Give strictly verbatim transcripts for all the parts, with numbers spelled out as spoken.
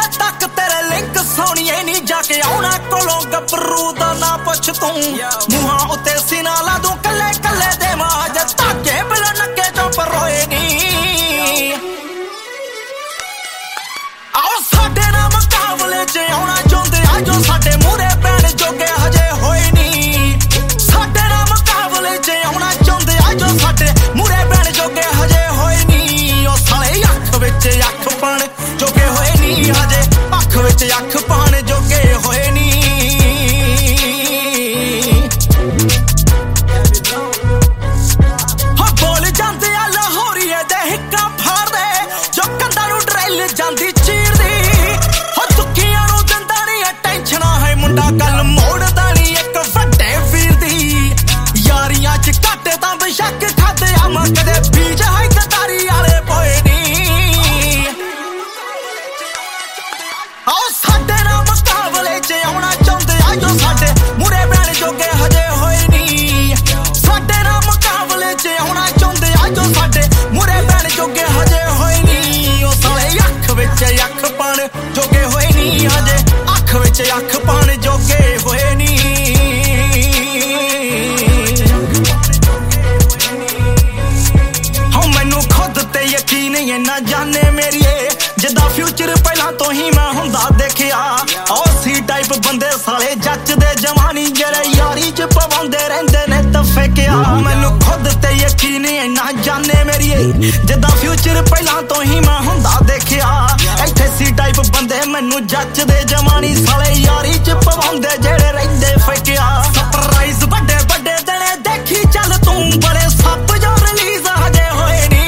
तक तेरे लिंक सोनिए नी जाके आउणा कोलों गबरू दा ना पुछ तू मुहां उत्ते सीना ला दूं कल्ले कल्ले दे माज ताके बिल नक्के चों परोए नी आओ साडे ना मुकाबले च आउणा चाहुंदे आ जो साडे मूहरे पैण जोगे हजे होए नी साडे ना मुकाबले च आउणा चाहुंदे आ जो साडे मूहरे पैण जोगे हजे होए नी ओ साले अख विच अख पाण जोगे होए नी हजे अख विच अख पाण जोगे होए नी हो बोल जांदे आ लाहौरीए दे हिक्का फाड़दे जो कंधां नूं ड्रिल जांदी चीरदी हो दुखियां नूं दिंदा नी टेंशनां है मुंडा गल मोड़दा नी इक वड्डे वीर दी यारियां च घाटे तां बेशक खादे आ मैं कदे बीज है कतारी आले पोए नी आओ साडे ना मुकाबले च आउणा चाहुंदे आ जो साडे मूहरे पैण जोगे हजे होए नी साडे ना मुकाबले च आउणा चाहुंदे आ जो साडे मूहरे पैण जोगे हजे होए नी ओ साले अख विच अख पाण जोगे होए नी हजे अख विच अख पाण जोगे होए नी हो मैनू खुद ते यकीन ही ना जाने मेरीए जिदा फ्यूचर पहला तो ही मैं हुंदा देखिया ओ सी टाइप बंदे साले जचदे जवानी जेड़े यारी च पवांदे रहिंदे ने तफेकिया मैनू खुद ते यकीन ही ना जाने मेरीए जिदा फ्यूचर पहला तो ही मैं हुंदा देखिया इत्थे सी टाइप बंदे मैनू जचदे जवानी साले यारी च पवांदे जेड़े रहिंदे फेकिया सरप्राइज बड़े बड़े दिने देखी चल तू बड़े सप जो रिलीज हजे होए नी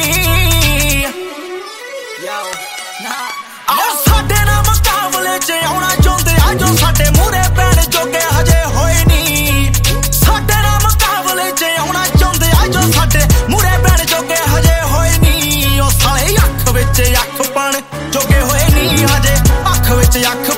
आओ साडे ना मुकाबले च आउणा चाहुंदे आ जो साडे मूहरे पैण जोगे हजे होए नी साडे ना मुकाबले च आउणा चाहुंदे आ जो साडे मूहरे पैण जोगे हजे होए नी ओ साले अख विच अख पाण जोगे होए नी हजे अख विच अख